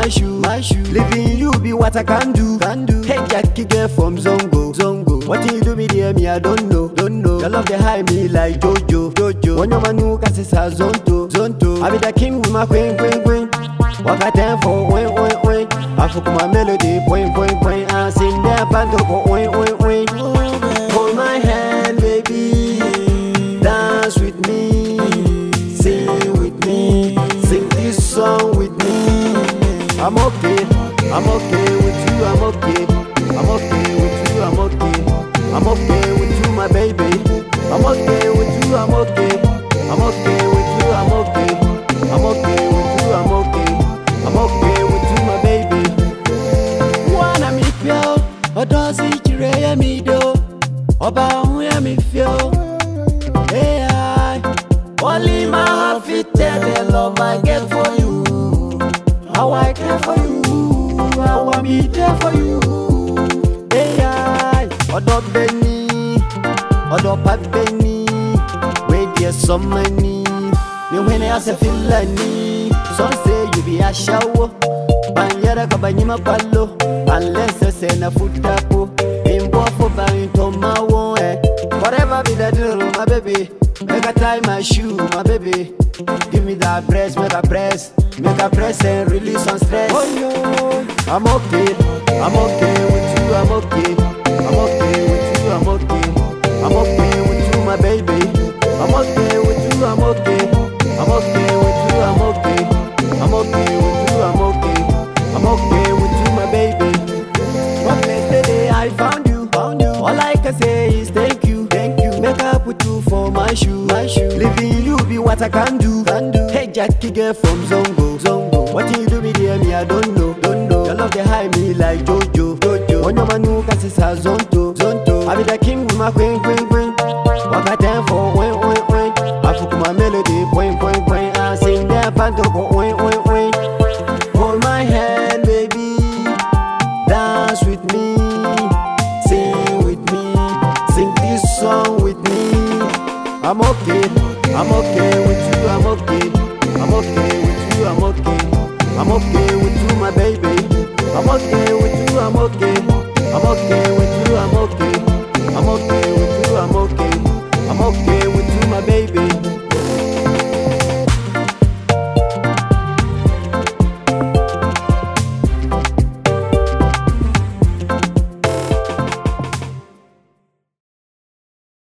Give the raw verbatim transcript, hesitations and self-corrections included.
shoe, my shoe. Leaving you be what I can do, can do. Hey Jackie girl from Zongo, Zongo. What you do me there, me I don't know, don't know. Your love they high me like Jojo, Jojo. When your manu kasisa zonto, zonto. I be the king with my queen, queen, queen. Waka ten for win, win, win. I fuck my melody, point, point, point. I sing that panto for win, win, win. Hold my hand, baby. Dance with me, sing with me, sing this song with me. I'm okay, I'm okay with you, I'm okay. I'm okay with you, I'm okay. I'm okay with you, my baby. I'm okay with you, I'm okay. I'm okay with you, I'm okay. I'm okay with you, I'm okay. I'm okay with you, my baby. Wanna me feel, or does it you me do? Oba who me feel. Hey, I only my heart fit tell the love I get for you. How I care for you, how I be there for you. Hey, I odo Benny, odo Pat Benny. Wait, there's so many. Me when I say feel like me. Some say you be a shower. Banyera kabanyima palo. Unless I say na food tapo. Imbo for buying to my one. Whatever be the deal, my baby. Make a tie my shoe, my baby. Give me that press, make a press. Make a press and release some stress. Oh no, I'm okay. I'm okay with you, I'm okay. I'm okay with you, I'm okay. I'm okay with you, my baby. I'm okay with you, I'm okay. I'm okay with you, I'm okay. I'm okay with you, I'm okay. I'm okay with you, my baby. From yesterday I found you, found you. All I can say is thank you, thank you. Make up with you for my shoe, my shoe. Leaving you be what I can do, can do. Hey Jackie girl from Zongo, Zongo. What you do me there, me I don't know, don't know. Your love they high me like Jojo, Jojo. When your manu kasisa zonto, zonto. I be the king with my queen, queen, queen. Waka ten for win, win, win. I fuck my melody, point, point, point. I sing that panto for win, win, win. Hold my hand, baby. Dance with me, sing with me, sing this song with me. I'm okay, I'm okay with you, I'm okay. I'm okay with you, I'm okay. I'm okay with you, my baby. I'm okay with you, I'm okay. I'm okay with you, I'm okay.